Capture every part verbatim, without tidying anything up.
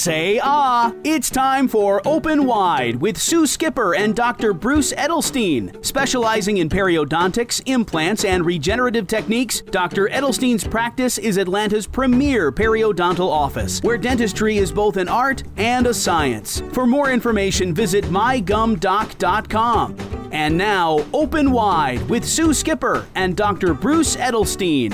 Say ah! It's time for Open Wide with Sue Skipper and Doctor Bruce Edelstein. Specializing in periodontics, implants, and regenerative techniques, Doctor Edelstein's practice is Atlanta's premier periodontal office, where dentistry is both an art and a science. For more information, visit my gum doc dot com. And now, Open Wide with Sue Skipper and Doctor Bruce Edelstein.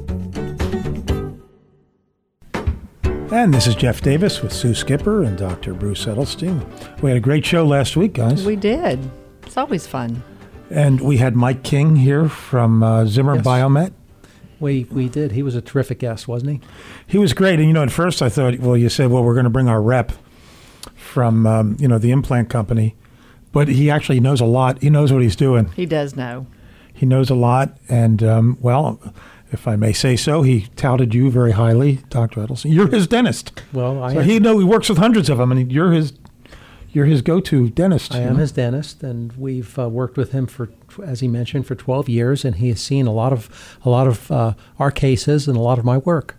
And this is Jeff Davis with Sue Skipper and Doctor Bruce Edelstein. We had a great show last week, guys. We did. It's always fun. And we had Mike King here from uh, Zimmer Yes. Biomet. We we did. He was a terrific guest, wasn't he? He was great. And, you know, at first I thought, well, you said, well, we're going to bring our rep from, um, you know, the implant company. But he actually knows a lot. He knows what he's doing. He does know. He knows a lot. And, um, well, if I may say so, he touted you very highly, Doctor Edelstein. You're his dentist. Well, I so am, he know he works with hundreds of them, and you're his you're his go-to dentist. I you am know? his dentist, and we've uh, worked with him for, as he mentioned, for twelve years, and he has seen a lot of a lot of uh, our cases and a lot of my work.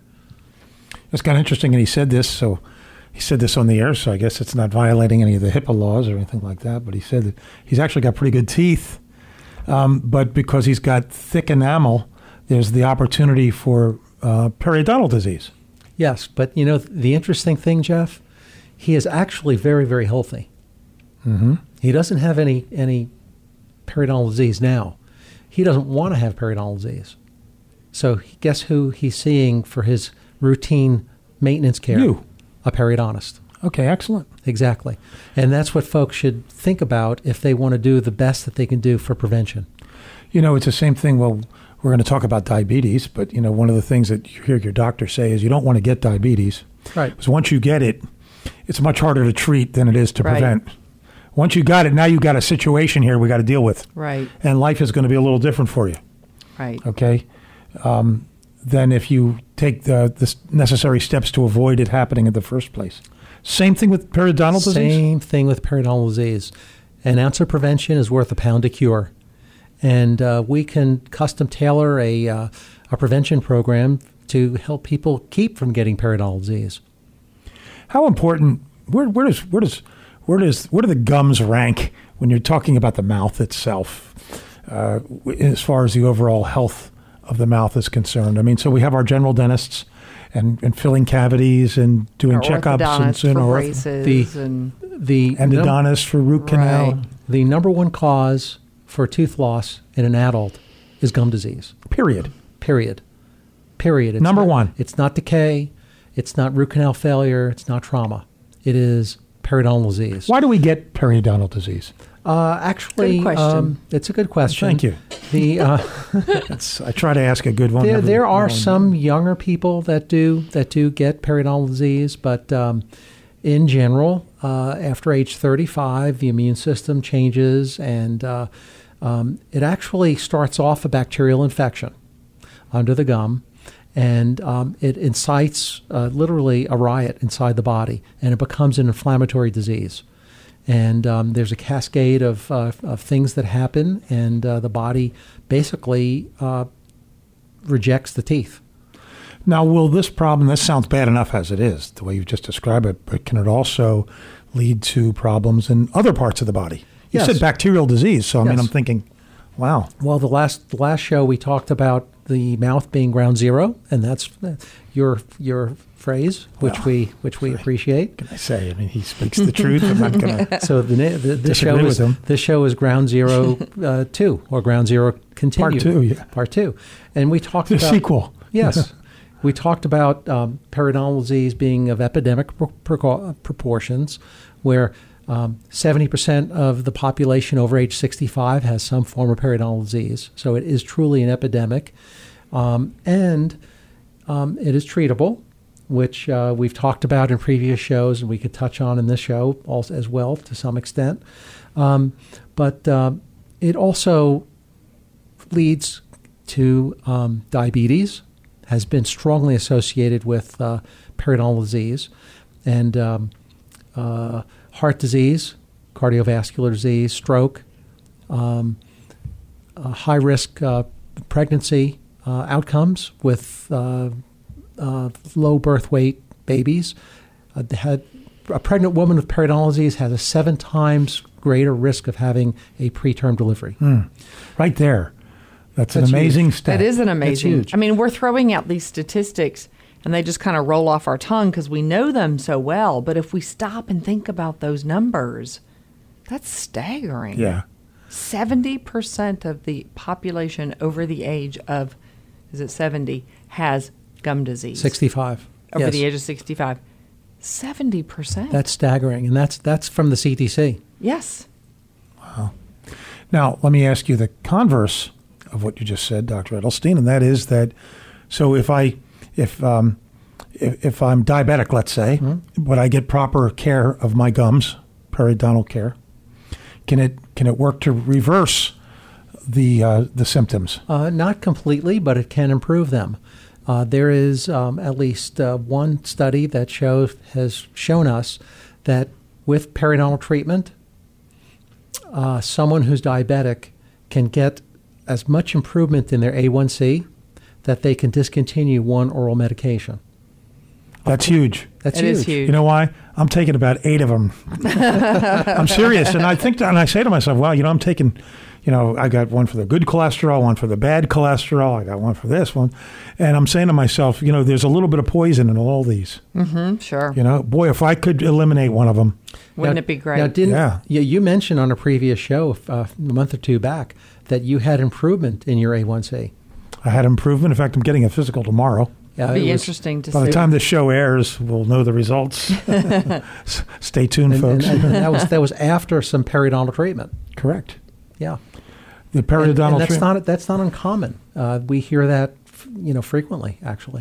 It's kind of interesting, and he said this, so he said this on the air, so I guess it's not violating any of the HIPAA laws or anything like that, but he said that he's actually got pretty good teeth, um, but because he's got thick enamel, there's the opportunity for uh, periodontal disease. Yes, but you know the interesting thing, Jeff, he is actually very, very healthy. Mm-hmm. He doesn't have any any periodontal disease now. He doesn't want to have periodontal disease. So guess who he's seeing for his routine maintenance care? You. A periodontist. Okay, excellent. Exactly. And that's what folks should think about if they want to do the best that they can do for prevention. You know, it's the same thing. Well, we're going to talk about diabetes, but, you know, one of the things that you hear your doctor say is you don't want to get diabetes. Right. Because once you get it, it's much harder to treat than it is to Right. prevent. Once you got it, now you got a situation here we got to deal with. Right, And life is going to be a little different for you, right. okay? Um, than if you take the, the necessary steps to avoid it happening in the first place. Same thing with periodontal disease? Same thing with periodontal disease. An ounce of prevention is worth a pound of cure. And uh, we can custom tailor a, uh, a prevention program to help people keep from getting periodontal disease. How important, where, where does, where does, where does, where do the gums rank when you're talking about the mouth itself, uh, as far as the overall health of the mouth is concerned? I mean, so we have our general dentists and, and filling cavities and doing Our checkups and orthodontist so for on. braces The- and The num- Endodontist for root canal. Right. the number one cause for tooth loss in an adult is gum disease. Period. Period. Period. It's Number not- one. It's not decay. It's not root canal failure. It's not trauma. It is periodontal disease. Why do we get periodontal disease? Uh, actually, Good question. Um, it's a good question. Thank you. The uh, That's, I try to ask a good one. there, every there now are and then. some younger people that do that do get periodontal disease, but um, in general, uh, after age thirty-five, the immune system changes, and uh, um, it actually starts off a bacterial infection under the gum, and um, it incites uh, literally a riot inside the body, and it becomes an inflammatory disease. And um, there's a cascade of, uh, of things that happen, and uh, the body basically uh, rejects the teeth. Now, will this problem, this sounds bad enough as it is, the way you've just described it, but can it also lead to problems in other parts of the body? You Yes. said bacterial disease, so I mean, Yes. I'm thinking, wow. Well, the last the last show we talked about the mouth being ground zero, and that's uh, your your phrase, which Well, we which we appreciate. Can I say? I mean, he speaks the truth. I'm not going to. So the, na- the this Disagree show with is him. this show is ground zero uh, two or ground zero continued Part two, yeah. part two, and we talked The about sequel. Yes. We talked about um, periodontal disease being of epidemic pro- pro- proportions, where um, seventy percent of the population over age sixty-five has some form of periodontal disease. So it is truly an epidemic. Um, and um, it is treatable, which uh, we've talked about in previous shows, and we could touch on in this show also as well to some extent. Um, but uh, it also leads to um, diabetes, has been strongly associated with uh, periodontal disease, and um, uh, heart disease, cardiovascular disease, stroke, um, uh, high-risk uh, pregnancy uh, outcomes with uh, uh, low birth weight babies, uh, had a pregnant woman with periodontal disease has a seven times greater risk of having a preterm delivery. Mm. Right there. That's, That's an amazing huge. stat. It is an amazing. huge. I mean, we're throwing out these statistics and they just kind of roll off our tongue because we know them so well. But if we stop and think about those numbers, that's staggering. Yeah. seventy percent of the population over the age of, is it seventy, has gum disease. sixty-five. Over Yes. the age of sixty-five. seventy percent. That's staggering, and that's that's from the C D C. Yes. Now, let me ask you the converse of what you just said, Doctor Edelstein, and that is that, so if I, if um, if, if I'm diabetic, let's say, Mm-hmm. but I get proper care of my gums, periodontal care, can it can it work to reverse the uh, the symptoms? Uh, not completely, but it can improve them. Uh, there is um, at least uh, one study that shows has shown us that with periodontal treatment, uh, someone who's diabetic can get as much improvement in their A one C that they can discontinue one oral medication. That's huge. That's It huge. is huge. You know why? I'm taking about eight of them. I'm serious, and I think, and I say to myself, "Wow, you know, I'm taking, you know, I got one for the good cholesterol, one for the bad cholesterol, I got one for this one," and I'm saying to myself, you know, there's a little bit of poison in all these. Mm-hmm. Sure. You know, boy, if I could eliminate one of them, Wouldn't Now- it be great? Now, didn't Yeah. you, you mentioned on a previous show uh, a month or two back that you had improvement in your A one C? I had improvement. In fact, I'm getting a physical tomorrow. Yeah, It'd be it was- interesting to By see. the time this show airs, we'll know the results. S- Stay tuned, and, folks. and- and that was that was after some periodontal treatment. Correct. Yeah, The and, periodontal and that's treatment. not that's not uncommon. Uh, we hear that f- you know frequently, actually.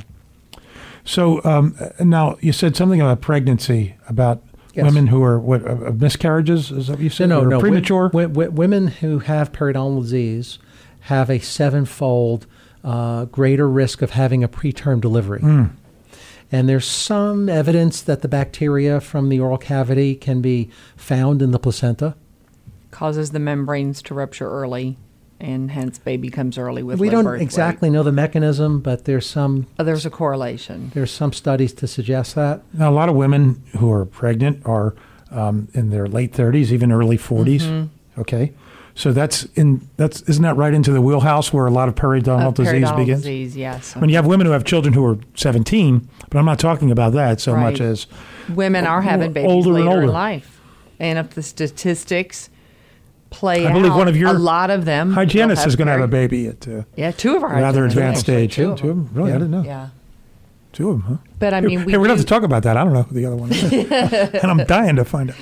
So um, now you said something about pregnancy, about Yes. women who are what uh, miscarriages. Is that what you said? No, Or no, premature. wi- wi- women who have periodontal disease have a sevenfold uh, greater risk of having a preterm delivery. Mm. And there's some evidence that the bacteria from the oral cavity can be found in the placenta. Causes the membranes to rupture early, and hence baby comes early with we low don't birth weight. exactly know the mechanism, but there's some Oh, there's a correlation. there's some studies to suggest that. Now, a lot of women who are pregnant are um, in their late thirties, even early forties. Mm-hmm. Okay, so that's in that's isn't that right into the wheelhouse where a lot of periodontal Of disease periodontal begins? disease, yes. I mean, you have women who have children who are seventeen, but I'm not talking about that so much Right. as Women are having babies older and later older. in life. And if the statistics play I out, believe one of your a lot of them will hygienist is going to have a very- baby at uh, Yeah, two of our a rather hygienists, advanced actually, stage. Two Two, of two of them. them. Really, I didn't know. Yeah. Two of them, huh? But I mean, we hey, we don't do- have to talk about that. I don't know who the other one is. And I'm dying to find out.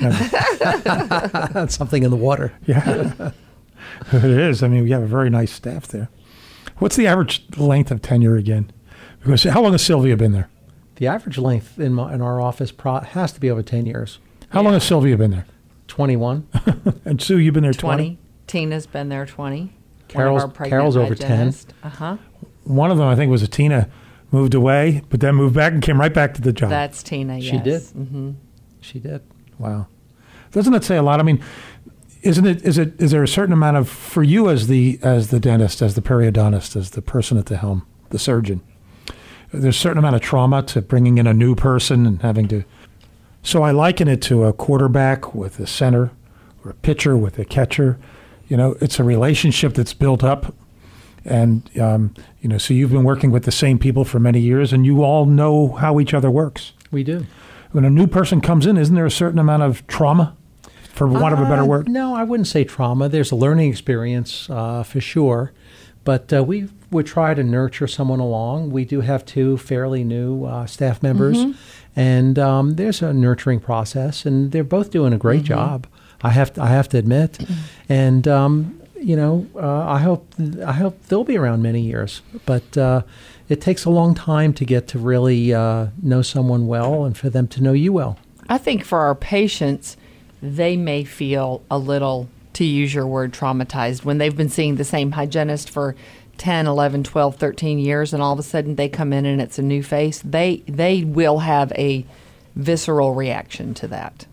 No. That's something in the water. Yeah, it is. I mean, we have a very nice staff there. What's the average length of tenure again? Because how long has Sylvia been there? The average length in, my, in our office pro- has to be over ten years. How long has Sylvia been there? twenty-one. And Sue, you've been there twenty. twenty. Tina's been there twenty. Carol's- Carol's over ten. Uh huh. One of them, I think, was a Tina, moved away, but then moved back and came right back to the job. That's Tina. She Yes. did. Mm-hmm. She did. Wow. Doesn't that say a lot? I mean, isn't it? Is it? Is there a certain amount of for you as the as the dentist, as the periodontist, as the person at the helm, the surgeon? There's a certain amount of trauma to bringing in a new person and having to. So I liken it to a quarterback with a center, or a pitcher with a catcher. You know, it's a relationship that's built up, and um, you know, so you've been working with the same people for many years, and you all know how each other works. We do. When a new person comes in, isn't there a certain amount of trauma, for want of a better Uh, word? No, I wouldn't say trauma. There's a learning experience uh, for sure, but uh, we would try to nurture someone along. We do have two fairly new uh, staff members, Mm-hmm. and um, there's a nurturing process, and they're both doing a great Mm-hmm. job. I have to, I have to admit, and um, you know, uh, I hope I hope they'll be around many years, but. Uh, It takes a long time to get to really uh, know someone well and for them to know you well. I think for our patients, they may feel a little, to use your word, traumatized when they've been seeing the same hygienist for ten, eleven, twelve, thirteen years, and all of a sudden they come in and it's a new face. They they will have a visceral reaction to that.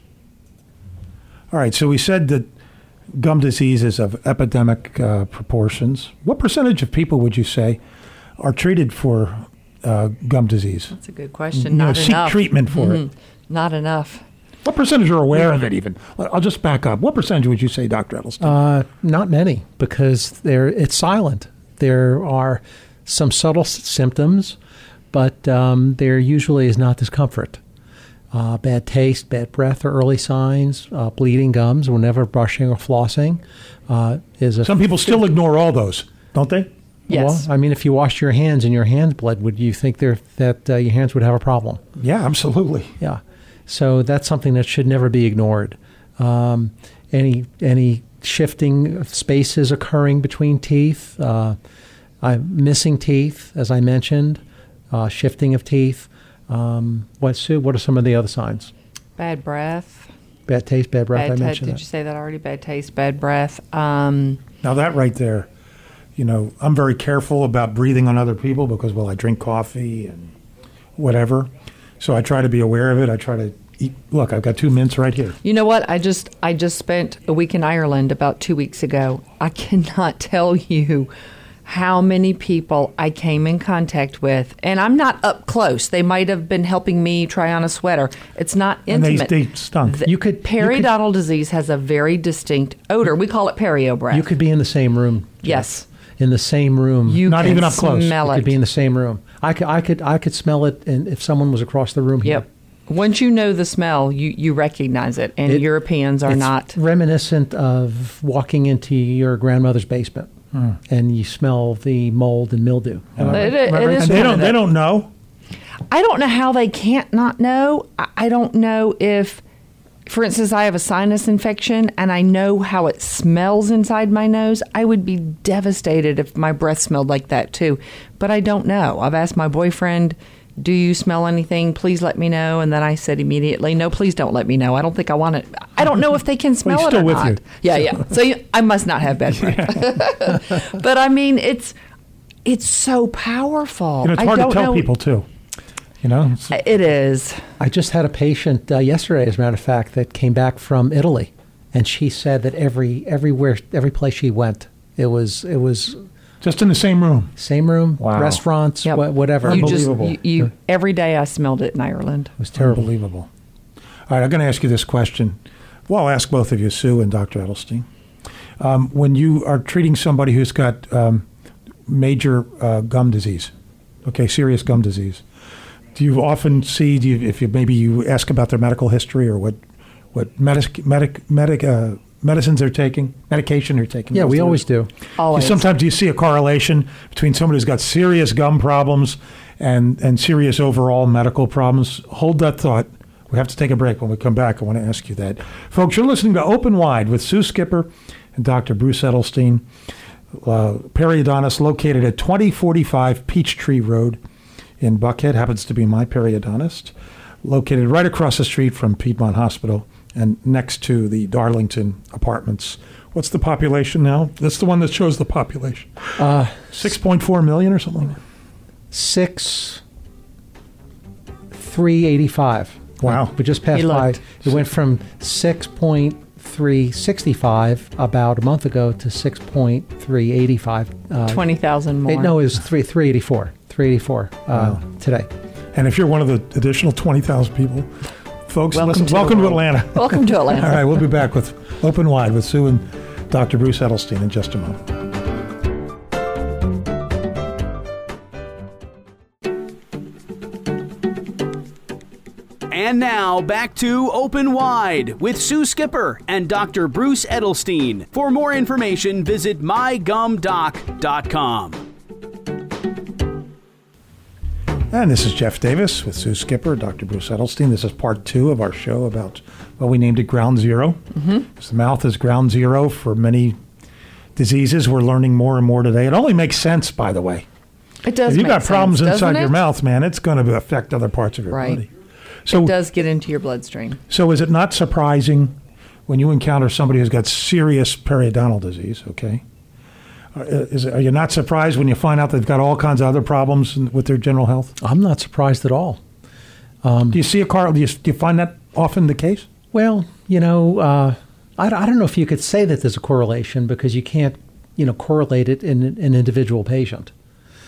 All right, so we said that gum disease is of epidemic uh, proportions. What percentage of people would you say are treated for uh, gum disease? That's a good question. You know, Not seek enough. treatment for it. Mhm. Not enough. What percentage are aware of it even? I'll just back up. What percentage would you say, Doctor Edelstein? Uh, not many, because they're, it's silent. There are some subtle s- symptoms, but um, there usually is not discomfort. Uh, bad taste, bad breath are early signs. Uh, bleeding gums whenever brushing or flossing uh, is a... Some people still ignore all those, don't they? Yes. Well, I mean, if you washed your hands and your hands bled, would you think there that uh, your hands would have a problem? Yeah, absolutely. Yeah. So that's something that should never be ignored. Um, any any shifting of spaces occurring between teeth, uh, uh, missing teeth, as I mentioned, uh, shifting of teeth. Um, what, Sue, what are some of the other signs? Bad breath. Bad taste, bad breath, Bad I ta- mentioned Did that. you say that already? Bad taste, bad breath. Um, Now that right there, you know, I'm very careful about breathing on other people because, well, I drink coffee and whatever. So I try to be aware of it. I try to eat. Look, I've got two mints right here. You know what? I just I just spent a week in Ireland about two weeks ago. I cannot tell you how many people I came in contact with, and I'm not up close. They might have been helping me try on a sweater. It's not And they, intimate. they stunk. The You could- you could- periodontal disease has a very distinct odor. We call it perio breath. You could be in the same room. Jeff. Yes. In the same room. You Not can even up close. Smell You it. could be in the same room. I could, I could, I could smell it, and if someone was across the room here. Yep. Once you know the smell, you, you recognize it, and It- Europeans are it's not. reminiscent of walking into your grandmother's basement, and you smell the mold and mildew. It, it- it and is they one don't. of They the- don't know. I don't know how they can't not know. I- I don't know if, for instance, I have a sinus infection and I know how it smells inside my nose. I would be devastated if my breath smelled like that too. But I don't know. I've asked my boyfriend, do you smell anything? Please let me know. And then I said immediately, no, please don't let me know. I don't think I want it. I don't know if they can smell he's it still or with not. you. Yeah, yeah. So you, I must not have bad breath. But I mean, it's it's so powerful. You know, it's I hard to don't tell know- people too. You know, It's- It is. I just had a patient uh, yesterday, as a matter of fact, that came back from Italy, and she said that every everywhere, every place she went, it was it was just in the same room. same room, Wow. restaurants, Yep. wha- whatever. You It just Unbelievable. you, you every day I smelled it in Ireland. was terrible. Unbelievable. All right, I'm going to ask you this question. Well, I'll ask both of you, Sue and Doctor Edelstein. Um, when you are treating somebody who's got um, major uh, gum disease, okay, serious gum disease, do you often see, do you, if you maybe you ask about their medical history or what what medic, medic, medic, uh, medicines they're taking, medication they're taking? Yeah, we Most of always it. do. Always. Sometimes do you see a correlation between somebody who's got serious gum problems and, and serious overall medical problems? Hold that thought. We have to take a break. When we come back, I want to ask you that. Folks, you're listening to Open Wide with Sue Skipper and Doctor Bruce Edelstein, uh, periodontist located at twenty forty-five Peachtree Road in Buckhead. Happens to be my periodontist. Located right across the street from Piedmont Hospital and next to the Darlington Apartments. What's the population now? That's the one that shows the population. Uh, six point four million or something like that? six three eighty five. Wow. We just passed He by. looked. It went from six point three sixty five about a month ago to six point three eighty five. Uh, Twenty thousand more. It, no, it was three three eighty four. Three eighty four uh, Wow. today. And if you're one of the additional twenty thousand people, folks, Welcome listen, to the welcome to world. Atlanta. Welcome to Atlanta. All right, we'll be back with Open Wide with Sue and Doctor Bruce Edelstein in just a moment. And now back to Open Wide with Sue Skipper and Doctor Bruce Edelstein. For more information, visit my gum doc dot com. And this is Jeff Davis with Sue Skipper, Doctor Bruce Edelstein. This is part two of our show about, well, we named it Ground Zero. Mm-hmm. The mouth is ground zero for many diseases. We're learning more and more today. It only makes sense, by the way. It does. If you've make got problems sense, inside doesn't your it? mouth, man, it's going to affect other parts of your Right. body. So, It does get into your bloodstream. so is it not surprising when you encounter somebody who's got serious periodontal disease, okay? Uh, is, are you not surprised when you find out they've got all kinds of other problems in- with their general health? I'm not surprised at all. Do you see a car? Do you, do you find that often the case? Well, you know, uh, I, I don't know if you could say that there's a correlation because you can't, you know, correlate it in an individual patient.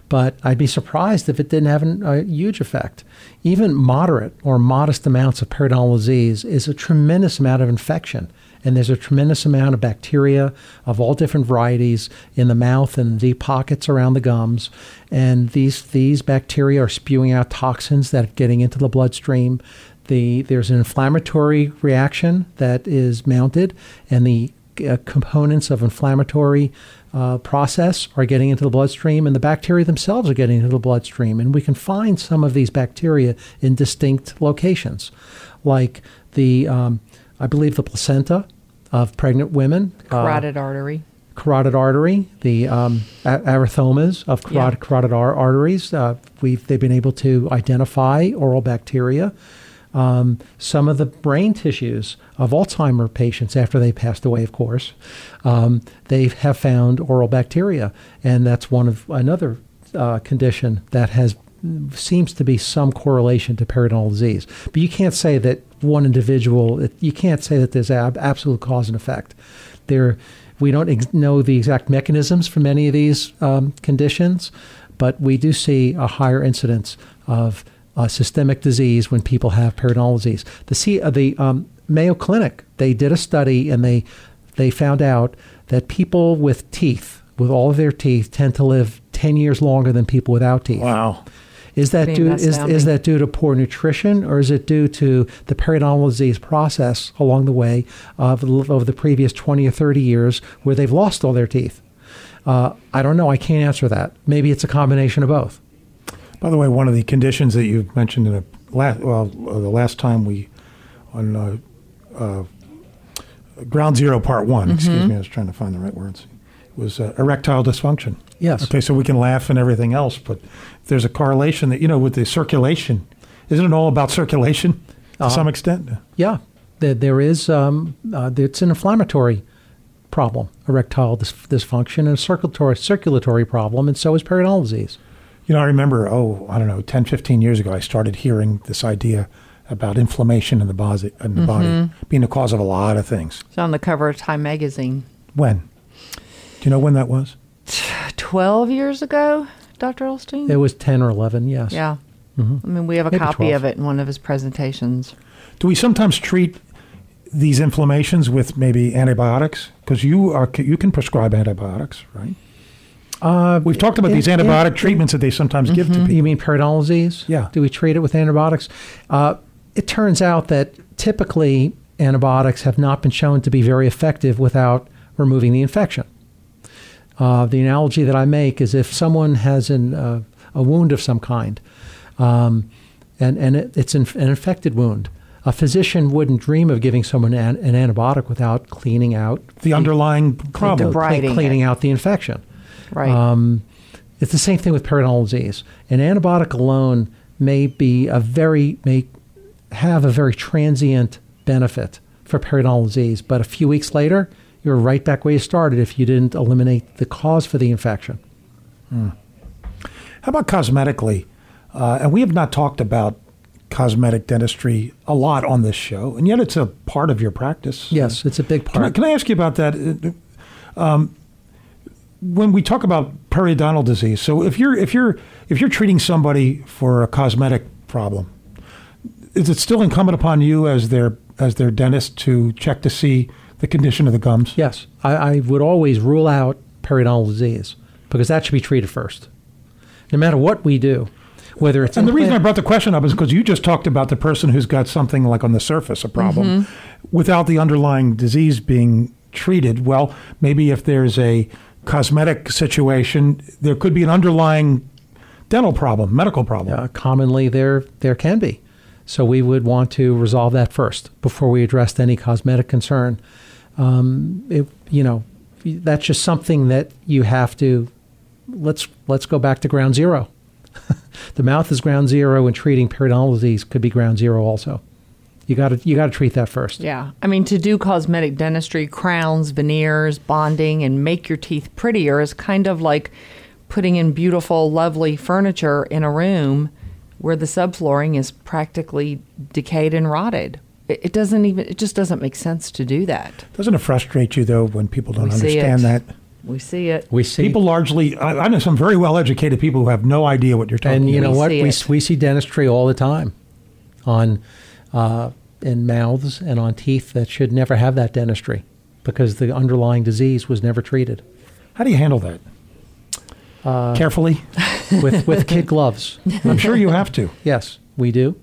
but I'd be surprised if it didn't have an, a huge effect. Even moderate or modest amounts of periodontal disease is a tremendous amount of infection. And there's a tremendous amount of bacteria of all different varieties in the mouth and deep pockets around the gums. And these these bacteria are spewing out toxins that are getting into the bloodstream. The, there's an inflammatory reaction that is mounted, and the uh, components of inflammatory uh, process are getting into the bloodstream, and the bacteria themselves are getting into the bloodstream. And we can find some of these bacteria in distinct locations, like the, um, I believe, the placenta of pregnant women. Carotid uh, artery. Carotid artery, the um, a- erythomas of carotid, Yeah. carotid ar- arteries. Uh, we've they've been able to identify oral bacteria. Um, some of the brain tissues of Alzheimer patients, after they passed away, of course, um, they have found oral bacteria, and that's one of another uh, condition that has seems to be some correlation to periodontal disease. But you can't say that one individual, it, you can't say that there's ab- absolute cause and effect. There, we don't ex- know the exact mechanisms for many of these um, conditions, but we do see a higher incidence of uh, systemic disease when people have periodontal disease. The, C, uh, the um, Mayo Clinic, they did a study, and they they found out that people with teeth, with all of their teeth, tend to live ten years longer than people without teeth. Wow. Is that Pretty due? Is, astounding. is that due to poor nutrition, or is it due to the periodontal disease process along the way of over the previous twenty or thirty years where they've lost all their teeth? Uh, I don't know. I can't answer that. Maybe it's a combination of both. By the way, one of the conditions that you mentioned in the last, well, uh, the last time we on uh, uh, Ground Zero Part One. Mm-hmm. Excuse me, I was trying to find the right words. Was uh, erectile dysfunction. Yes. Okay, so we can laugh and everything else, but there's a correlation that, you know, with the circulation. Isn't it all about circulation to Uh, some extent? Yeah, there, there is. Um, uh, it's an inflammatory problem, erectile dys- dysfunction, and a circulatory circulatory problem, and so is periodontal disease. You know, I remember, oh, I don't know, ten, fifteen years ago, I started hearing this idea about inflammation in the, body, in the Mm-hmm. body being the cause of a lot of things. It's on the cover of Time magazine. When? Do you know when that was? twelve years ago, Doctor Elstein? It was ten or eleven. Yes. Yeah. I mean, we have a Maybe copy twelve. of it in one of his presentations. Do we sometimes treat these inflammations with maybe antibiotics? Because you are you can prescribe antibiotics, right? Uh, We've talked about in- these in- antibiotic treatments that they sometimes give to people. You mean periodontal disease? Yeah. Do we treat it with antibiotics? Uh, it turns out that typically antibiotics have not been shown to be very effective without removing the infection. Uh, the analogy that I make is if someone has an, uh, a wound of some kind, um, and, and it, it's an, an infected wound, a physician wouldn't dream of giving someone an, an antibiotic without cleaning out The underlying problem. debriding cleaning it. out the infection. Right. Um, it's the same thing with periodontal disease. An antibiotic alone may be a very may have a very transient benefit for periodontal disease, but a few weeks later, you're right back where you started if you didn't eliminate the cause for the infection. How about cosmetically? Uh, and we have not talked about cosmetic dentistry a lot on this show, and yet it's a part of your practice. Yes, it's a big Can I, part. can I ask you about that? Um, when we talk about periodontal disease, so if you're if you're if you're treating somebody for a cosmetic problem, is it still incumbent upon you as their as their dentist to check to see the condition of the gums? Yes, I, I would always rule out periodontal disease because that should be treated first, no matter what we do. Whether it's And the reason I implant- brought the question up is because you just talked about the person who's got something like on the surface, a problem, without the underlying disease being treated. Well, maybe if there's a cosmetic situation, there could be an underlying dental problem, medical problem. Uh, commonly, there there can be. So we would want to resolve that first before we addressed any cosmetic concern. Um, it, you know, that's just something that you have to. Let's let's go back to ground zero. The mouth is ground zero, and treating periodontal disease could be ground zero also. You got to you got to treat that first. Yeah. I mean, to do cosmetic dentistry, crowns, veneers, bonding, and make your teeth prettier is kind of like putting in beautiful, lovely furniture in a room where the subflooring is practically decayed and rotted. It, it doesn't even, it just doesn't make sense to do that. Doesn't it frustrate you, though, when people don't We see understand it. that? We see it. We see People largely, I, I know some very well-educated people who have no idea what you're talking And you about. know We what? see We, it. we see dentistry all the time on uh, in mouths and on teeth that should never have that dentistry because the underlying disease was never treated. How do you handle that? Uh, Carefully? with, with kid gloves. I'm sure you have to. Yes, we do.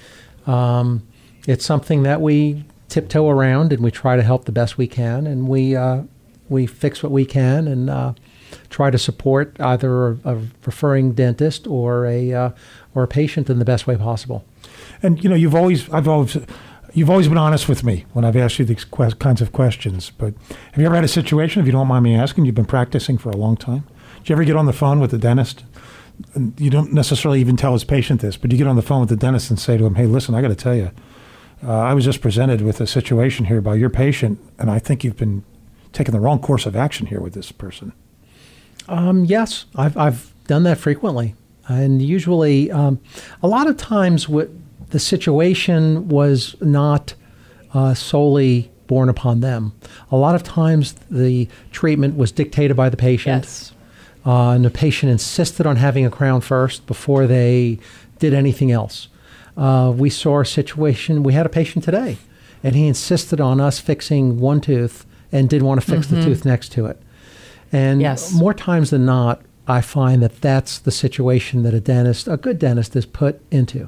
Um, it's something that we tiptoe around and we try to help the best we can, and we uh, we fix what we can and uh, try to support either a, a referring dentist or a uh, or a patient in the best way possible. And you know, you've always, I've always, you've always been honest with me when I've asked you these que- kinds of questions. But have you ever had a situation, if you don't mind me asking, you've been practicing for a long time? Did you ever get on the phone with the dentist? And you don't necessarily even tell his patient this, but you get on the phone with the dentist and say to him, "Hey, listen, I got to tell you, uh, I was just presented with a situation here by your patient, and I think you've been taking the wrong course of action here with this person." Um, yes, I've I've done that frequently, and usually, um, a lot of times, what the situation was not uh, solely borne upon them. A lot of times, the treatment was dictated by the patient. Yes. Uh, and the patient insisted on having a crown first before they did anything else. Uh, we saw a situation, we had a patient today, and he insisted on us fixing one tooth and didn't want to fix Mm-hmm. the tooth next to it. And Yes. more times than not, I find that that's the situation that a dentist, a good dentist, is put into.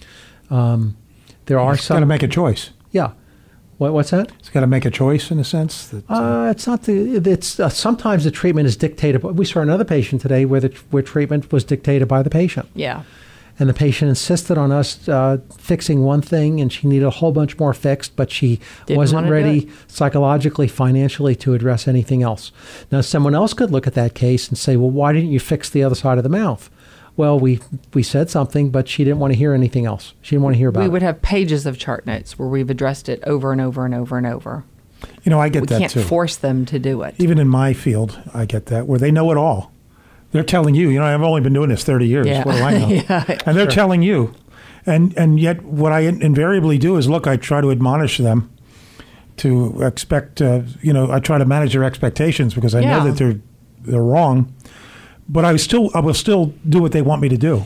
Um, there are He's got some... to make a choice. Yeah. What, what's that? He's got to make a choice in a sense. That, uh, Uh, it's not the. It's uh, sometimes the treatment is dictated. We saw another patient today where the where treatment was dictated by the patient, Yeah. and the patient insisted on us uh, fixing one thing, and she needed a whole bunch more fixed, but she Didn't wasn't wanna do ready it. psychologically, financially to address anything else. Now, someone else could look at that case and say, "Well, why didn't you fix the other side of the mouth?" Well, we we said something, but she didn't want to hear anything else. She didn't want to hear about We it. would have pages of chart notes where we've addressed it over and over and over and over. you know, I get We that can't too. force them to do it. Even in my field, I get that, where they know it all. They're telling you, you know, I've only been doing this thirty years. Yeah. What do I know? Yeah, and they're telling you. And and yet what I in- invariably do is, look, I try to admonish them to expect, uh, you know, I try to manage their expectations because I Yeah. know that they're they're wrong. But I still I will still do what they want me to do.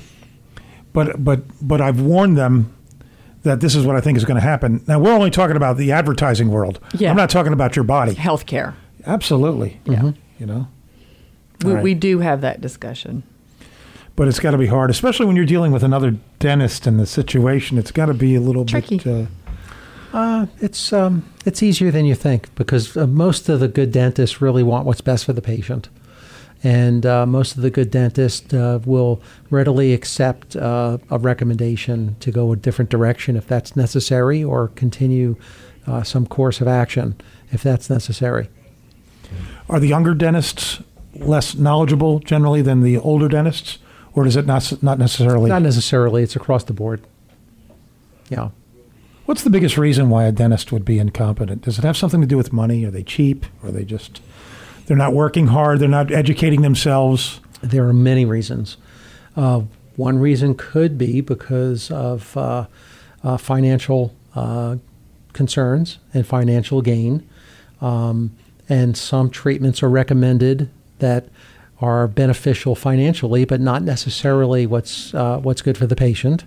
But but but I've warned them that this is what I think is going to happen. Now, we're only talking about the advertising world. Yeah. I'm not talking about your body. Healthcare. Absolutely. Yeah. You know? We, All right. we do have that discussion. But it's got to be hard, especially when you're dealing with another dentist in the situation. It's got to be a little Tricky. bit. Uh, Uh, it's um, it's easier than you think because uh, most of the good dentists really want what's best for the patient, and uh, most of the good dentists uh, will readily accept uh, a recommendation to go a different direction if that's necessary, or continue uh, some course of action if that's necessary. are the younger dentists less knowledgeable generally than the older dentists, or does it not not necessarily? Not necessarily. It's across the board. Yeah. What's the biggest reason why a dentist would be incompetent? Does it have something to do with money? Are they cheap? Are they just they're not working hard? They're not educating themselves? There are many reasons. Uh, one reason could be because of uh, uh, financial uh, concerns and financial gain. Um, and some treatments are recommended that are beneficial financially, but not necessarily what's uh, what's good for the patient.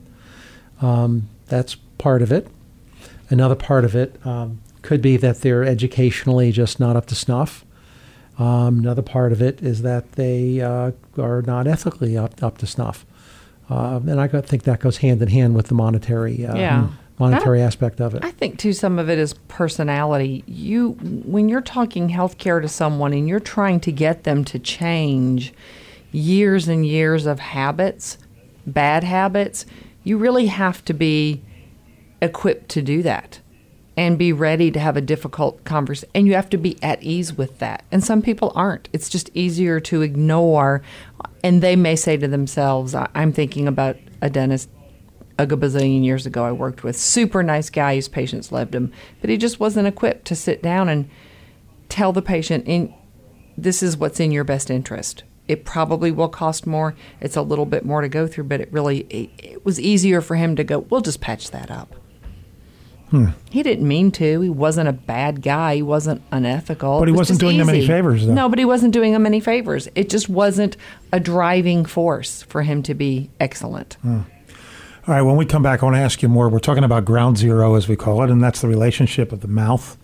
Um, that's part of it. Another part of it um, could be that they're educationally just not up to snuff. Um, another part of it is that they uh, are not ethically up, up to snuff. Uh, and I go- think that goes hand in hand with the monetary uh, Yeah. monetary aspect of it. I think too some of it is personality. You when you're talking healthcare to someone and you're trying to get them to change years and years of habits, bad habits, you really have to be equipped to do that and be ready to have a difficult conversation. And you have to be at ease with that. And some people aren't. It's just easier to ignore. And they may say to themselves, I- I'm thinking about a dentist a gazillion years ago I worked with. Super nice guy. His patients loved him. But he just wasn't equipped to sit down and tell the patient, in, this is what's in your best interest. It probably will cost more. It's a little bit more to go through, but it really, it, it was easier for him to go, we'll just patch that up. Hmm. He didn't mean to. He wasn't a bad guy. He wasn't unethical. But he It was wasn't just doing them any easy. favors, though. No, but he wasn't doing them any favors. It just wasn't a driving force for him to be excellent. Hmm. All right, when we come back, I want to ask you more. We're talking about ground zero, as we call it, and that's the relationship of the mouth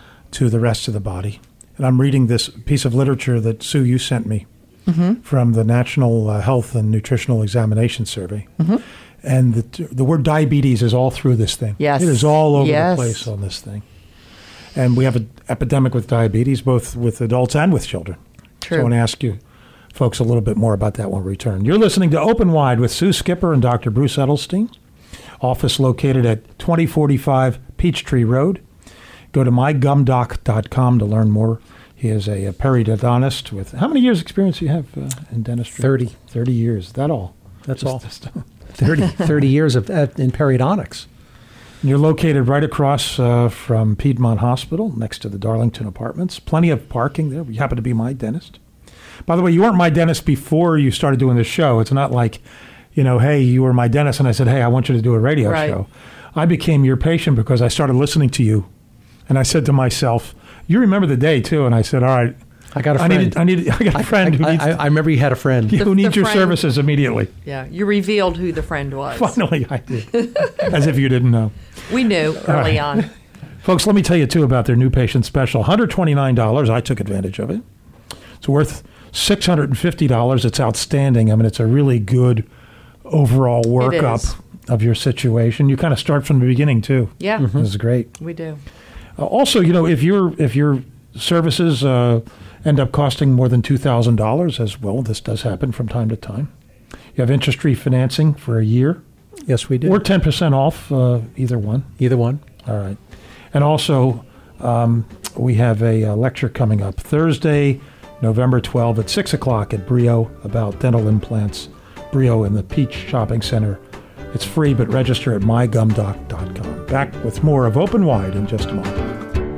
to the rest of the body. And I'm reading this piece of literature that, Sue, you sent me Mm-hmm. from the National uh, Health and Nutritional Examination Survey. Mm-hmm. And the, the word diabetes is all through this thing. Yes. It is all over Yes. the place on this thing. And we have an epidemic with diabetes, both with adults and with children. True. So I want to ask you folks a little bit more about that when we return. You're listening to Open Wide with Sue Skipper and Doctor Bruce Edelstein. Office located at twenty forty-five Peachtree Road. Go to my gum doc dot com to learn more. He is a, a periodontist with, how many years experience do you have uh, in dentistry? thirty. thirty years. Is that all? That's Just- all. just- thirty, thirty years of uh, in periodontics. You're located right across uh, from Piedmont Hospital, next to the Darlington Apartments. Plenty of parking there. You happen to be my dentist. By the way, you weren't my dentist before you started doing this show. It's not like, you know, hey, you were my dentist, and I said, hey, I want you to do a radio Right. show. I became your patient because I started listening to you, and I said to myself, you remember the day, too, and I said, all right, I got a I friend. needed, I needed, I got a friend who I, needs, I, I remember you had a friend. who The- needs the your friend- services immediately. Yeah, you revealed who the friend was. Finally, I did, as if you didn't know. We knew early right. on. Folks, let me tell you, too, about their new patient special. one hundred twenty-nine dollars. I took advantage of it. It's worth six hundred fifty dollars. It's outstanding. I mean, it's a really good overall is. workup of your situation. You kind of start from the beginning, too. Yeah, This is great. we do. Uh, also, you know, if your if your services uh, end up costing more than two thousand dollars, as well, this does happen from time to time. You have interest-free financing for a year. Yes, we did. Or ten percent off, uh, either one. Either one. All right. And also, um, we have a, uh lecture coming up Thursday, November twelfth at six o'clock at Brio about dental implants. Brio in the Peach Shopping Center. It's free, but register at my gum doc dot com. Back with more of Open Wide in just a moment.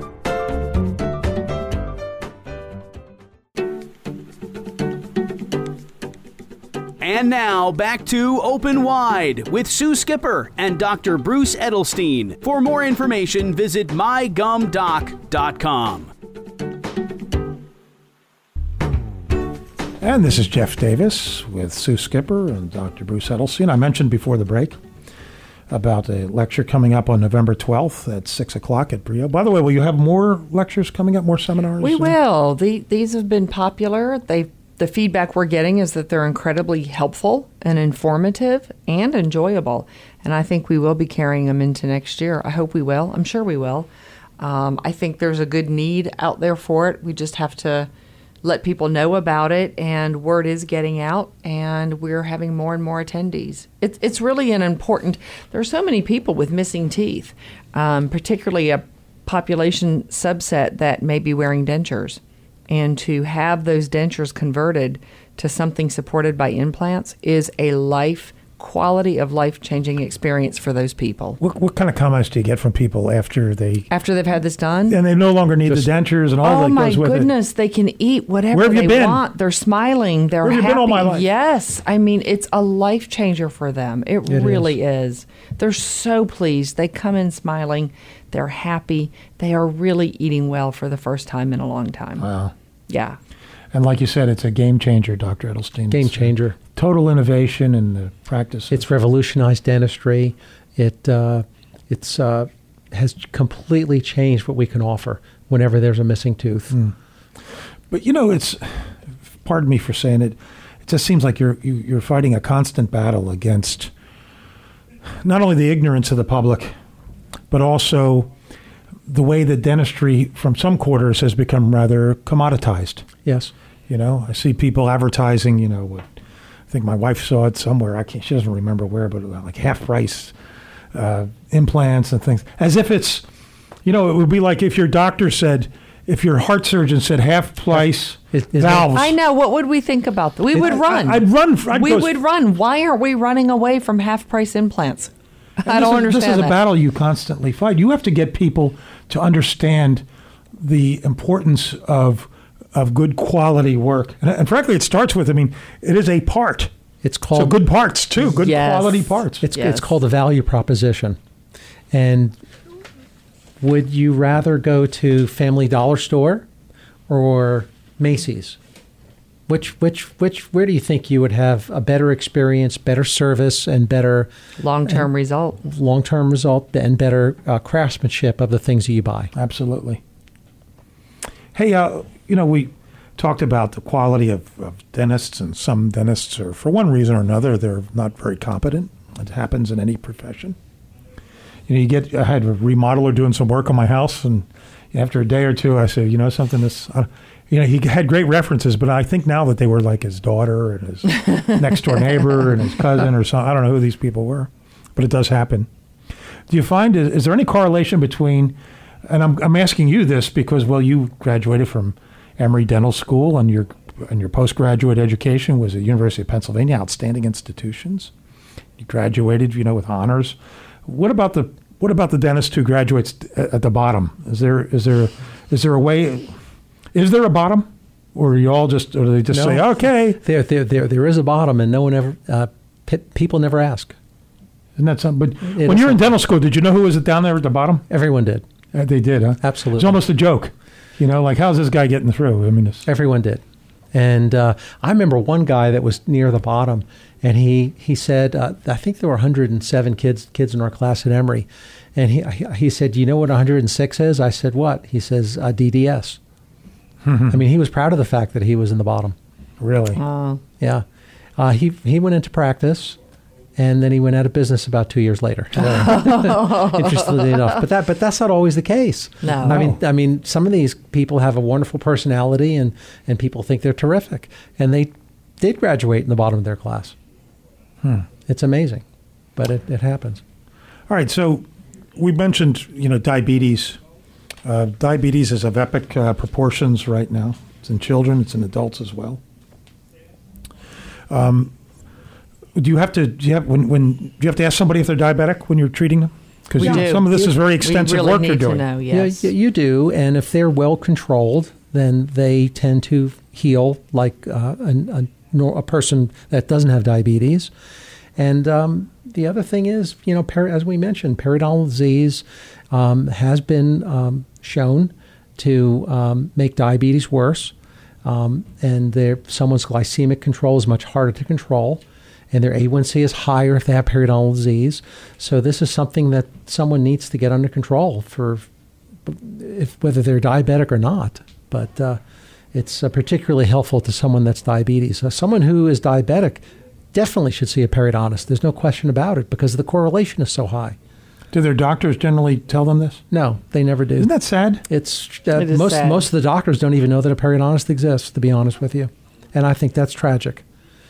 And now back to Open Wide with Sue Skipper and Doctor Bruce Edelstein. For more information, visit my gum doc dot com. And this is Jeff Davis with Sue Skipper and Doctor Bruce Edelstein. I mentioned before the break about a lecture coming up on November twelfth at six o'clock at Brio. By the way, will you have more lectures coming up, more seminars? We will. The, these have been popular. They The feedback we're getting is that they're incredibly helpful and informative and enjoyable. And I think we will be carrying them into next year. I hope we will. I'm sure we will. Um, I think there's a good need out there for it. We just have to let people know about it, and word is getting out, and we're having more and more attendees. It's it's really an important. There are so many people with missing teeth, um, particularly a population subset that may be wearing dentures. And to have those dentures converted to something supported by implants is a life, quality of life-changing experience for those people. What, what kind of comments do you get from people after they, After they've had this done, and they no longer need Just- the dentures and all oh that my goes with goodness, they can eat whatever Where have you they been? want. They're smiling. They're Where have you happy. been all my life? Yes, I mean it's a life changer for them. It, It really is. They're so pleased. They come in smiling. They're happy. They are really eating well for the first time in a long time. it. Wow. Yeah. And like you said, it's a game changer, Doctor Edelstein. Game It's a changer. total innovation in the practice. It's revolutionized dentistry. It uh, it's uh, has completely changed what we can offer whenever there's a missing tooth. Mm. But you know, it's, pardon me for saying it, it just seems like you're you, you're fighting a constant battle against not only the ignorance of the public, but also the way that dentistry from some quarters has become rather commoditized. Yes. You know, I see people advertising, you know, what, I think my wife saw it somewhere. I can't, she doesn't remember where, but like half price uh, implants and things. As if it's, you know, it would be like if your doctor said, if your heart surgeon said half price Is- is valves. I know. What would we think about that? We would I- run. I'd run. for- I'd we go- would run. Why aren't we running away from half-price implants? I And don't this is, understand This is a that. battle you constantly fight. You have to get people to understand the importance of of good quality work. And, and frankly, it starts with, I mean, it is a part. It's So called good parts, too. Good Yes. quality parts. It's Yes. it's called a value proposition, and would you rather go to Family Dollar Store or Macy's? Which, which, which, where do you think you would have a better experience, better service, and better long-term result, long-term result, and better uh, craftsmanship of the things that you buy? Absolutely. Hey, uh, you know, we talked about the quality of, of dentists, and some dentists are, for one reason or another, they're not very competent. It happens in any profession. You know, you get, I had a remodeler doing some work on my house, and after a day or two, I said, you know, something this, uh, you know, he had great references, but I think now that they were like his daughter and his next door neighbor and his cousin or something. I don't know who these people were, but it does happen. Do you find, is, is there any correlation between, and I'm, I'm asking you this because, well, you graduated from Emory Dental School, and your, and your postgraduate education was at University of Pennsylvania, outstanding institutions. You graduated, you know, with honors. What about the what about the dentist who graduates at the bottom? Is there is there is there a way? Is there a bottom, or are you all just, or do they just No. say, okay? There, there, there, there is a bottom, and no one ever, uh, pe- people never ask. Isn't that something? But It when is you're in something. dental school, did you know who was down there at the bottom? Everyone did. Uh, they did, huh? Absolutely. It's almost a joke, you know, like how's this guy getting through? I mean, it's, Everyone did. And uh, I remember one guy that was near the bottom, and he, he said, uh, I think there were one hundred seven kids kids in our class at Emory. And he he said, do you know what one hundred six is? I said, what? He says, uh, D D S. I mean, he was proud of the fact that he was in the bottom. really. Uh, Yeah. Uh, he, he went into practice, and then he went out of business about two years later. Interestingly enough. But that but that's not always the case. No. I mean I mean some of these people have a wonderful personality, and, and people think they're terrific. And they did graduate in the bottom of their class. Hmm. It's amazing. But it, it happens. All right, so we mentioned, you know, diabetes. Uh, diabetes is of epic uh, proportions right now. It's in children, it's in adults as well. Um, do you have to? Do you have when? When do you have to ask somebody if they're diabetic when you're treating them? Because We do. some of this is very extensive we really work need you're doing. to know, yes. Yeah, y- you do. And if they're well controlled, then they tend to heal like uh, a, a, nor- a person that doesn't have diabetes. And um, the other thing is, you know, peri- as we mentioned, periodontal disease um, has been um, shown to um, make diabetes worse. Um, and their, someone's glycemic control is much harder to control. And their A one C is higher if they have periodontal disease. So this is something that someone needs to get under control for, if whether they're diabetic or not. But uh, it's uh, particularly helpful to someone that's diabetes. Uh, someone who is diabetic definitely should see a periodontist. There's no question about it because the correlation is so high. Do their doctors generally tell them this? No, they never do. Isn't that sad? It's uh, It is most sad. most of the doctors don't even know that a periodontist exists, to be honest with you, and I think that's tragic.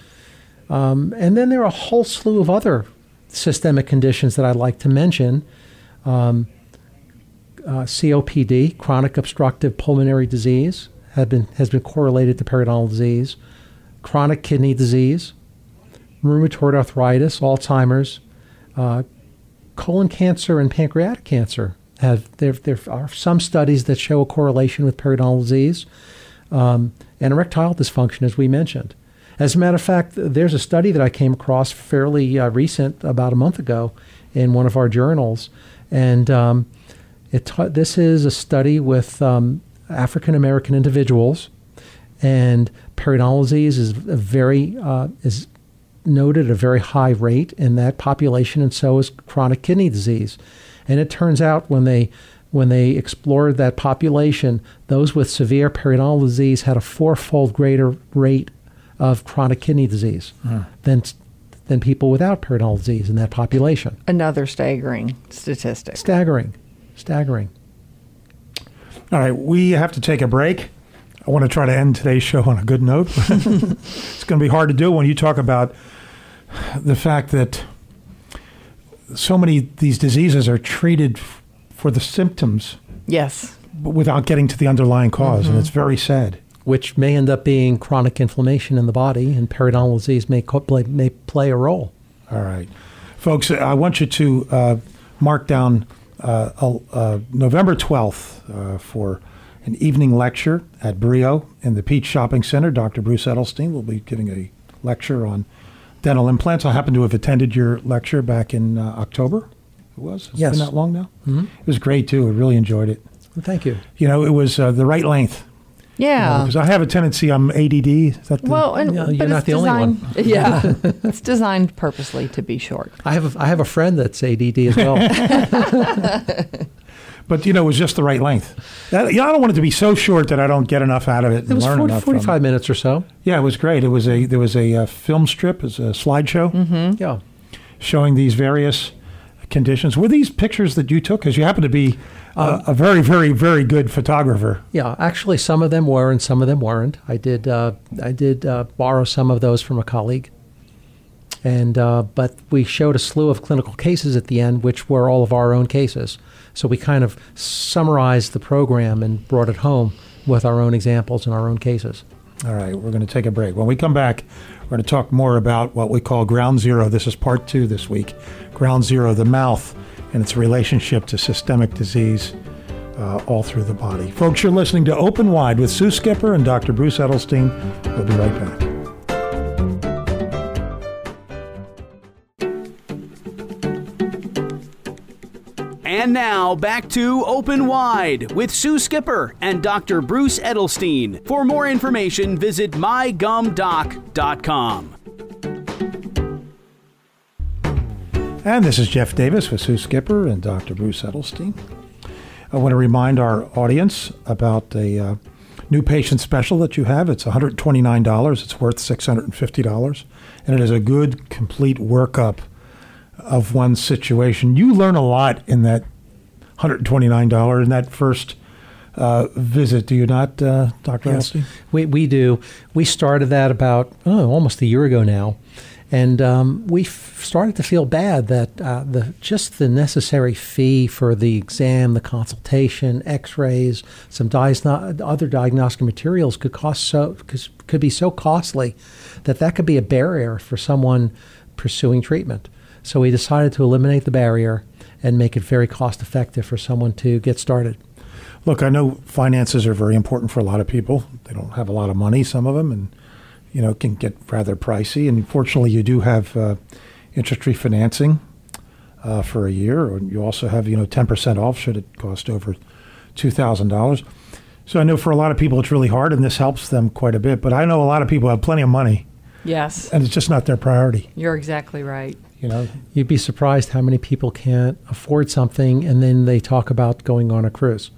Um, and then there are a whole slew of other systemic conditions that I'd like to mention. Um, uh, C O P D, chronic obstructive pulmonary disease, have been has been correlated to periodontal disease. Chronic kidney disease, rheumatoid arthritis, Alzheimer's, uh, colon cancer, and pancreatic cancer. Have there there are some studies that show a correlation with periodontal disease, um, and erectile dysfunction, as we mentioned. As a matter of fact, there's a study that I came across fairly uh, recent, about a month ago, in one of our journals, and um, it ta- this is a study with um, African American individuals, and periodontal disease is a very uh, is noted at a very high rate in that population, and so is chronic kidney disease. And it turns out when they when they explored that population, those with severe periodontal disease had a fourfold greater rate of chronic kidney disease Hmm. than than people without periodontal disease in that population. Another staggering statistic. Staggering, staggering. All right, we have to take a break. I want to try to end today's show on a good note. It's going to be hard to do when you talk about the fact that so many of these diseases are treated f- for the symptoms Yes. but without getting to the underlying because and it's very sad. Which may end up being chronic inflammation in the body, and periodontal disease may co- play, may play a role. All right. Folks, I want you to uh, mark down uh, uh, November twelfth uh, for an evening lecture at Brio in the Peach Shopping Center. Doctor Bruce Edelstein will be giving a lecture on dental implants. I happen to have attended your lecture back in uh, October. it was? It's Yes. been that long now? Mm-hmm. It was great, too. I really enjoyed it. Thank you. You know, it was uh, the right length. Yeah. Because I have a tendency, I'm A D D. Is that the, Well, and, No, but you're it's not the only designed, one. Yeah, it's designed purposely to be short. I have a, I have a friend that's A D D as well. But, you know, it was just the right length. That, you know, I don't want it to be so short that I don't get enough out of it and It was learn forty, enough from forty-five it. minutes or so. Yeah, it was great. It was a There was a uh, film strip, it was a slideshow Mm-hmm. Yeah. showing these various conditions. Were these pictures that you took? Because you happen to be uh, a very, very, very good photographer. Yeah, actually, some of them were and some of them weren't. I did uh, I did uh, borrow some of those from a colleague, and uh, but we showed a slew of clinical cases at the end, which were all of our own cases. So we kind of summarized the program and brought it home with our own examples and our own cases. All right, we're going to take a break. When we come back, we're going to talk more about what we call ground zero. This is part two this week. Ground zero, the mouth, and its relationship to systemic disease uh, all through the body. Folks, you're listening to Open Wide with Sue Skipper and Doctor Bruce Edelstein. We'll be right back. And now, back to Open Wide with Sue Skipper and Doctor Bruce Edelstein. For more information, visit my gum doc dot com. And this is Jeff Davis with Sue Skipper and Doctor Bruce Edelstein. I want to remind our audience about a uh, new patient special that you have. It's one hundred twenty-nine dollars. It's worth six hundred fifty dollars. And it is a good, complete workup of one's situation. You learn a lot in that one hundred twenty-nine dollars, in that first uh, visit, do you not, uh, Doctor Yes, Edelstein? we we do. We started that about oh, almost a year ago now, and um, we f- started to feel bad that uh, the just the necessary fee for the exam, the consultation, X-rays, some diagno- other diagnostic materials could cost so cause, could be so costly that that could be a barrier for someone pursuing treatment. So we decided to eliminate the barrier and make it very cost effective for someone to get started. Look, I know finances are very important for a lot of people. They don't have a lot of money, some of them, and you know, it can get rather pricey. And fortunately, you do have uh, interest-free financing uh, for a year. And you also have, you know, ten percent off should it cost over two thousand dollars. So I know for a lot of people it's really hard, and this helps them quite a bit. But I know a lot of people have plenty of money, Yes, and it's just not their priority. you're exactly right. You know, You'd be surprised how many people can't afford something and then they talk about going on a cruise.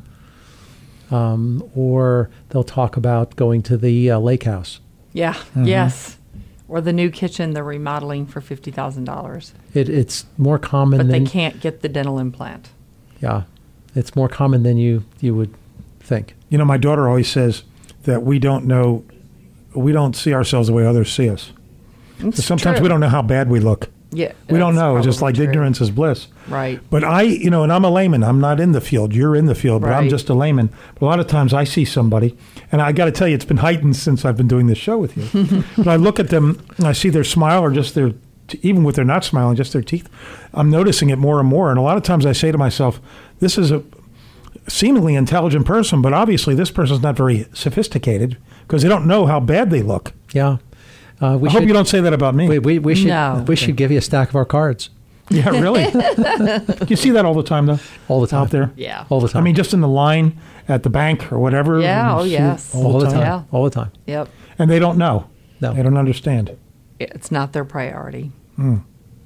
Um, or they'll talk about going to the uh, lake house. Yeah, yes. Or the new kitchen they're remodeling for fifty thousand dollars. It, it's more common But they than can't get the dental implant. yeah, it's more common than you, you would think. you know, my daughter always says that we don't know, we don't see ourselves the way others see us. It's Sometimes true. we don't know how bad we look. Yeah, We don't that's know. It's just probably like true. ignorance is bliss. Right. But I, you know, and I'm a layman. I'm not in the field. You're in the field, but I'm Right. just a layman. But a lot of times I see somebody, and I got to tell you, it's been heightened since I've been doing this show with you. But I look at them, and I see their smile, or just their, even with their not smiling, just their teeth. I'm noticing it more and more. And a lot of times I say to myself, this is a seemingly intelligent person, but obviously this person's not very sophisticated because they don't know how bad they look. Yeah. Uh, we I should, hope you don't say that about me. We, we, we should No. we should give you a stack of our cards Yeah, really. You see that all the time, though, all the time. out there. Yeah. All the I time. mean, just in the line at the bank or whatever. Yeah, you oh, see it yes. all, all the the time. time. Yeah. All the time. Yep. And they don't know. No. They don't understand. It's not their priority. And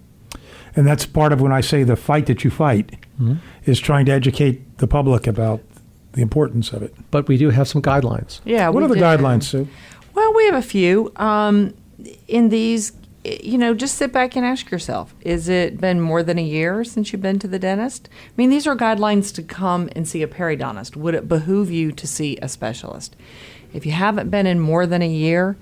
that's part of when I say the fight that you fight Mm-hmm. is trying to educate the public about the importance of it. But we do have some guidelines. Yeah. What we are the do. guidelines, Sue? Well, we have a few. Um, in these, you know, just sit back and ask yourself, is it been more than a year since you've been to the dentist? I mean, these are guidelines to come and see a periodontist. Would it behoove you to see a specialist? If you haven't been in more than a year,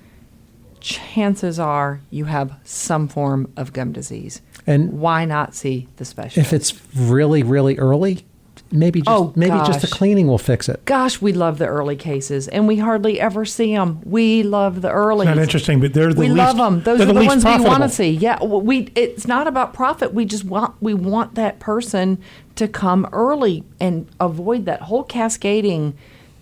chances are you have some form of gum disease. And Why not see the specialist? if it's really, really early, maybe just Oh, maybe just a gosh. cleaning will fix it. Gosh, we love the early cases, and we hardly ever see them. We love the early. Not interesting, but they're the we least. love them. Those they're are the, least ones we want profitable. to see. Yeah, w- we. It's not about profit. We just want we want that person to come early and avoid that whole cascading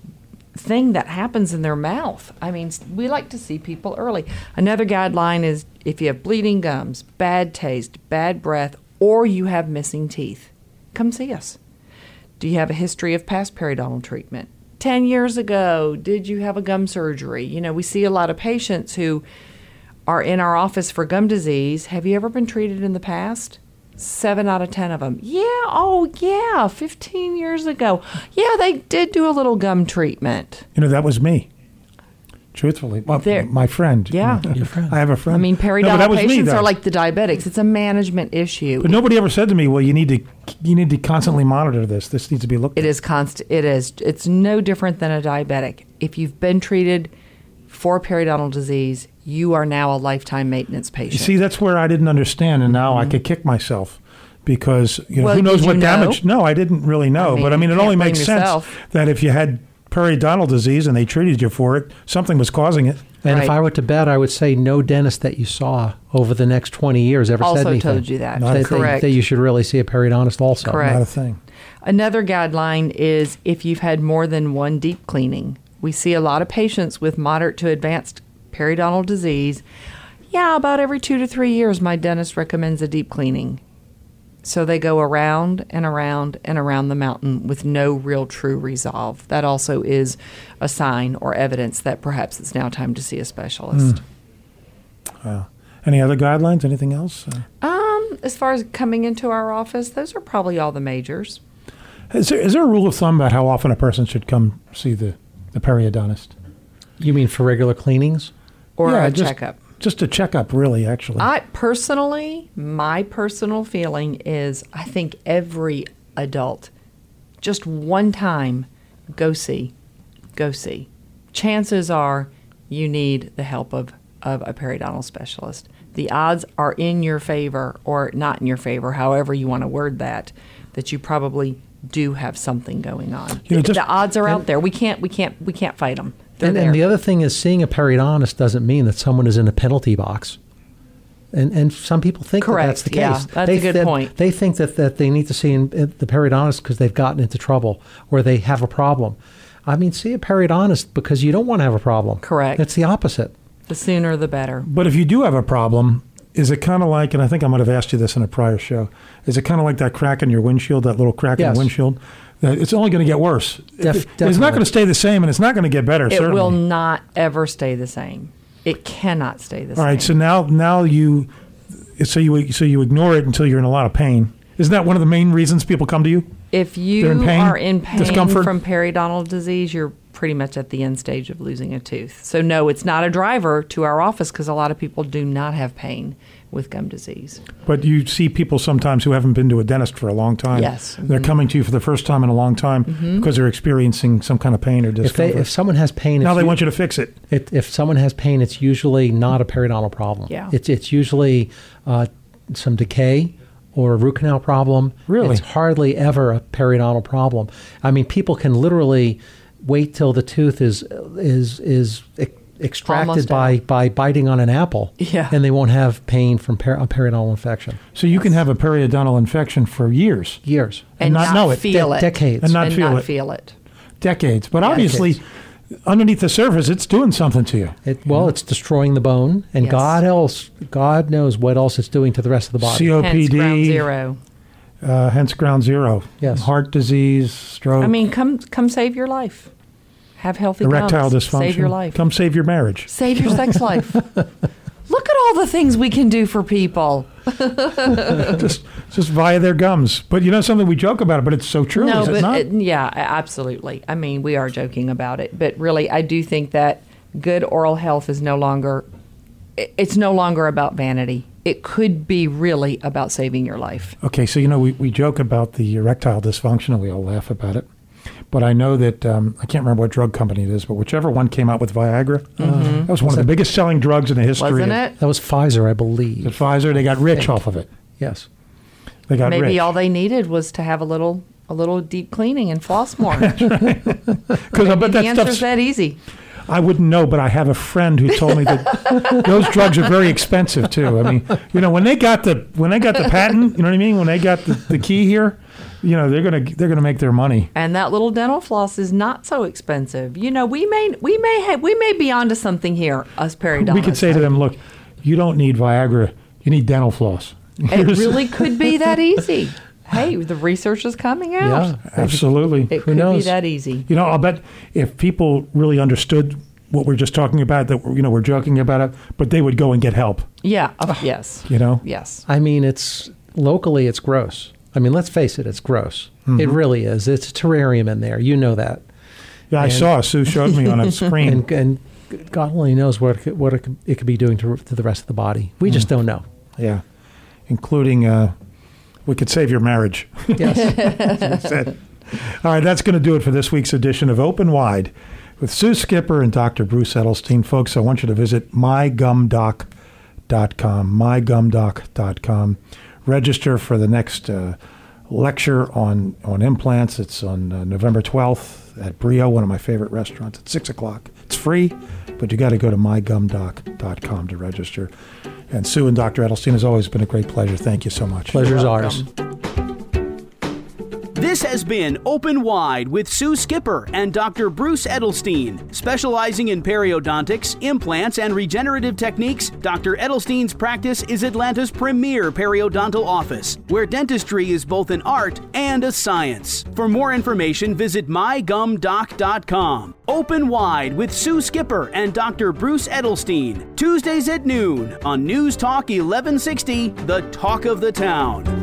thing that happens in their mouth. I mean, s- we like to see people early. Another guideline is if you have bleeding gums, bad taste, bad breath, or you have missing teeth. come see us. Do you have a history of past periodontal treatment? Ten years ago, did you have a gum surgery? You know, we see a lot of patients who are in our office for gum disease. Have you ever been treated in the past? Seven out of ten of them. Yeah, oh yeah, fifteen years ago. Yeah, they did do a little gum treatment. You know, that was me. Truthfully, well, There- my friend. Yeah. Your friend. I have a friend. I mean, No, but periodontal that was me, patients though. are like the diabetics. It's a management issue. But nobody ever said to me, "Well, you need to you need to constantly monitor this. This needs to be looked It at." is constant. It is. It's no different than a diabetic. If you've been treated for periodontal disease, you are now a lifetime maintenance patient. You see, that's where I didn't understand, and now I could kick myself because you know, Well, who knows did what you damage? know? No, I didn't really know. I mean, but I mean, you it only can't blame makes yourself. sense that if you had periodontal disease and they treated you for it, something was causing it. And if Right. I were to bet, I would say no dentist that you saw over the next twenty years ever said also anything. told you that. Not a that, thing. that- Correct. that you should really see a periodontist also. Correct. Not a thing. Another guideline is if you've had more than one deep cleaning. We see a lot of patients with moderate to advanced periodontal disease. Yeah, about every two to three years, my dentist recommends a deep cleaning. So they go around and around and around the mountain with no real true resolve. That also is a sign or evidence that perhaps it's now time to see a specialist. Wow. Any other guidelines? Anything else? Uh, Um, as far as coming into our office, those are probably all the majors. is there is there a rule of thumb about how often a person should come see the the periodontist? You mean for regular cleanings? Or Yeah, a just- checkup. Just a checkup, really. Actually, I personally, my personal feeling is I think every adult, just one time, go see, go see. Chances are you need the help of, of a periodontal specialist. The odds are in your favor or not in your favor, however you want to word that, that you probably do have something going on. You know, just- the odds are out there. We can't, we can't, we can't fight them. They're And, there. and the other thing is, seeing a periodontist doesn't mean that someone is in a penalty box. And and some people think that that's the case. Correct, yeah, that's they, a good that- point. They think that, that they need to see in, in the periodontist because they've gotten into trouble or they have a problem. I mean, see a periodontist because you don't want to have a problem. Correct. It's the opposite. The sooner the better. but if you do have a problem, is it kind of like? And I think I might have asked you this in a prior show. Is it kind of like that crack in your windshield? That little crack in Yes. the windshield? That it's only going to get worse. Def- It- it's definitely. not going to stay the same, and it's not going to get better. It certainly. will not ever stay the same. It cannot stay the All same. right. So now, now you, so you, so you ignore it until you're in a lot of pain. Isn't that one of the main reasons people come to you? if you They're in pain, are in pain discomfort? from periodontal disease, you're pretty much at the end stage of losing a tooth. So no, it's not a driver to our office because a lot of people do not have pain with gum disease. But you see people sometimes who haven't been to a dentist for a long time. Yes. They're Mhm. coming to you for the first time in a long time Mm-hmm. because they're experiencing some kind of pain or If they, discomfort. if someone has pain, now it's they u- want you to fix it. If, if someone has pain, it's usually not a periodontal problem. Yeah. It's it's usually uh, some decay or a root canal problem. Really? It's hardly ever a periodontal problem. I mean, people can literally wait till the tooth is is is ex- extracted Almost by, out. by biting on an apple. Yeah. And they won't have pain from per- a periodontal infection. So you can have a periodontal infection for years, Years. And not not, know it. feel De- it. decades. And not and feel not it. feel it. decades. But Yeah. obviously, underneath the surface, it's doing something to you. It, well, it's destroying the bone, and Yes. God else, God knows what else it's doing to the rest of the body. C O P Hence ground D, zero. uh, hence ground zero. Yes. Heart disease, stroke, I mean, come come save your life. Have healthy erectile gums. dysfunction. Save your life. Come save your marriage. Save your sex life. Look at all the things we can do for people. just just via their gums. But you know something, we joke about it, but it's so true, no, is it but not? it- yeah, a- absolutely. I mean, we are joking about it, but really, I do think that good oral health is no longer. i- It's no longer about vanity. It could be really about saving your life. Okay, so you know we, we joke about the erectile dysfunction and we all laugh about it. But I know that um, I can't remember what drug company it is, but whichever one came out with Viagra, that was one of the biggest selling drugs in the history. Mm-hmm. Wasn't of, it? That was Pfizer, I believe. At Pfizer, they got rich off of it. Yes. They got Maybe rich. all they needed was to have a little a little deep cleaning and floss more. Because I bet the that answer's stuff's, that easy. I wouldn't know, but I have a friend who told me that those drugs are very expensive too. I mean, you know, when they got the when they got the patent, you know what I mean? When they got the, the key here, you know, they're gonna they're gonna make their money. And that little dental floss is not so expensive. You know, we may we may have we may be onto something here, us periodontists. We could say to them, look, you don't need Viagra, you need dental floss. It really could be that easy. Hey, the research is coming out. Yeah, Absolutely. It Who could knows? be that easy. You know, I'll bet if people really understood what we're just talking about, that, you know, we're joking about it, but they would go and get help, Yeah. uh, yes. you know? Yes. I mean, it's locally, it's gross. I mean, let's face it, it's gross. Mm-hmm. It really is. It's a terrarium in there. You know that. Yeah, I And- saw. Sue showed me on a screen. And, and God only knows what it could, what it could, it could be doing to, to the rest of the body. We just don't know. Yeah, including uh, we could save your marriage. Yes. That's it. All right, that's going to do it for this week's edition of Open Wide with Sue Skipper and Doctor Bruce Edelstein. Folks, I want you to visit my gum doc dot com, my gum doc dot com. Register for the next uh, lecture on, on implants. It's on uh, November twelfth at Brio, one of my favorite restaurants, at six o'clock. It's free, but you got to go to my gum doc dot com to register. And Sue and Doctor Edelstein, has always been a great pleasure. Thank you so much. Pleasure's ours. This has been Open Wide with Sue Skipper and Doctor Bruce Edelstein. Specializing in periodontics, implants, and regenerative techniques, Doctor Edelstein's practice is Atlanta's premier periodontal office, where dentistry is both an art and a science. For more information, visit my gum doc dot com. Open Wide with Sue Skipper and Doctor Bruce Edelstein. Tuesdays at noon on News Talk eleven sixty, the talk of the town.